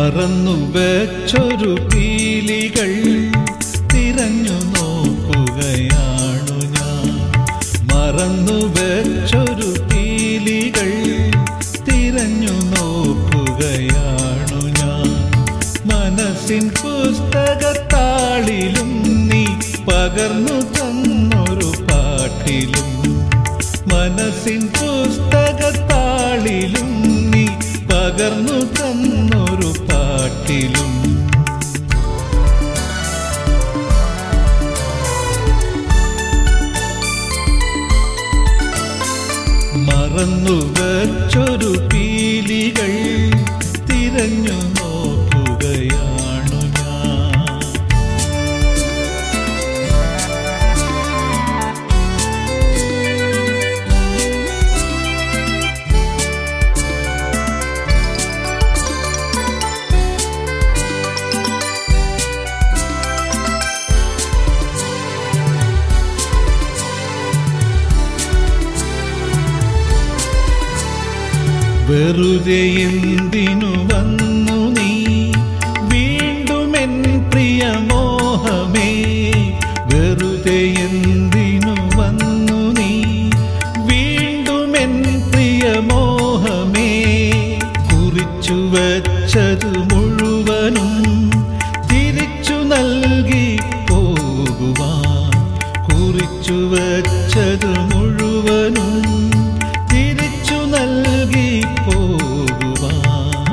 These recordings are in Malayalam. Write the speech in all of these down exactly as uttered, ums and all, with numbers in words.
മറന്നു വെച്ചൊരു പീലികൾ തിരഞ്ഞു നോക്കുകയാണു ഞാൻ. മറന്നു വെച്ചൊരു പീലികൾ തിരഞ്ഞു നോക്കുകയാണു ഞാൻ. മനസ്സിൻ പുസ്തകത്താളിലും നീ പകർന്നു തന്നൊരു പാട്ടിലും, മനസ്സിൻ പുസ്തകത്താളിലും നീ പകർന്നു തന്നൊരു പാട്ടിലും. മറന്നു വച്ചൊരു പീലികൾ തിരഞ്ഞു നോക്കുകയാണു ഞാൻ. വെറുതെ എന്തിനു വന്നു നീ വീണ്ടുമെൻ പ്രിയ മോഹമേ? വെറുതെ എന്തിനു വന്നു നീ വീണ്ടുമെൻ പ്രിയ മോഹമേ? കുറിച്ചു വച്ചതു മുഴുവനും തിരിച്ചു നൽകി പോകുവാൻ, കുറിച്ചു വച്ചതു മുഴുവനും തിരിച്ചു നൽകി പോകുവാൻ.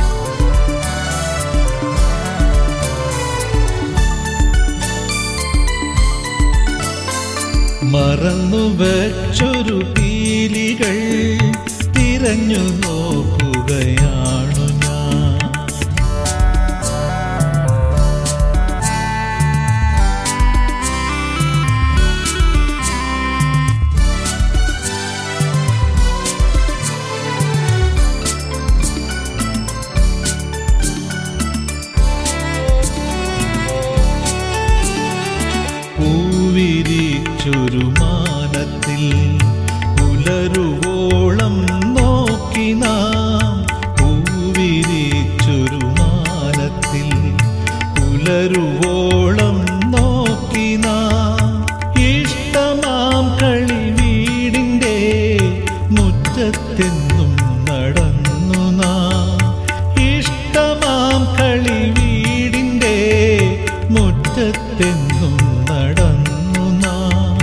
മറന്നു വച്ചൊരു പീലികൾ തിരഞ്ഞു നോക്കുകയാണു ഞാൻ. പൂവിരിച്ചൊരു മാനത്തിൽ പുലരുവോളം നോക്കി നാം, പൂവിരിച്ചൊരു മാനത്തിൽ പുലരുവോളം നോക്കി നാം. ഇഷ്ടമാം കളി വീടിൻ്റെ മുറ്റത്തെന്നും നടന്നു നാം, ഇഷ്ടമാം കളി വീടിൻ്റെ മുറ്റത്തെന്നും നടന്നു നാം.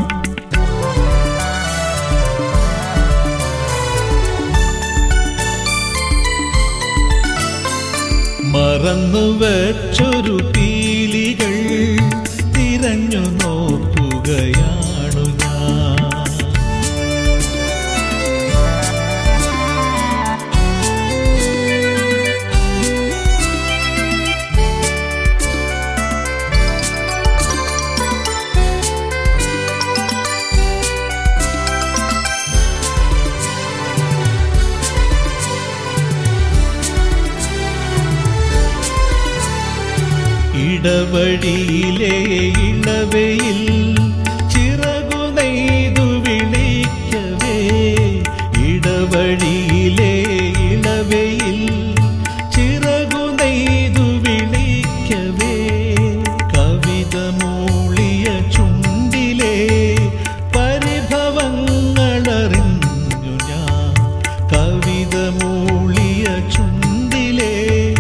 മറന്നു വച്ചൊരു പീലികൾ തിരഞ്ഞു നോക്കുകയാണു ഞാൻ. ഇടവഴിയിലെ ഇളവയിൽ ചിറകു നെയ്തു വിളിക്കവേ, ഇടവഴിയിലെ ഇളവയിൽ ചിറകു നെയ്തു വിളിക്കവേ. കവിത മൂളിയ ചുണ്ടിലെ പരിഭവങ്ങളറിഞ്ഞു ഞാൻ, കവിത മൂളിയ ചുണ്ടിലെ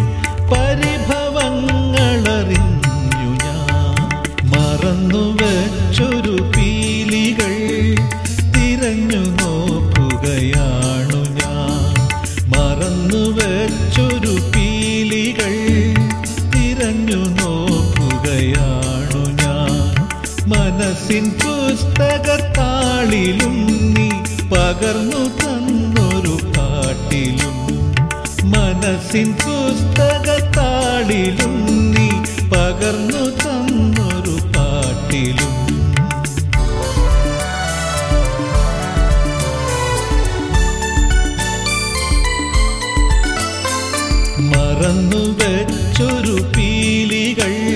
പരിഭവങ്ങളറിഞ്ഞു ഞാൻ. മറന്നു വച്ചൊരു പീലികൾ തിരഞ്ഞു നോക്കുകയാണു ഞാൻ. മറന്നു വച്ചൊരു പീലികൾ തിരഞ്ഞു നോക്കുകയാണു ഞാൻ. മനസ്സിൻ പുസ്തകത്താളിലും നീ പകർന്നു തന്നൊരു പാട്ടിലും, മനസ്സിൻ പുസ്തകത്താളിലും നീ പകർന്നു തന്നൊരു പാട്ടിലും. മറന്നു വെച്ചൊരു പീലികൾ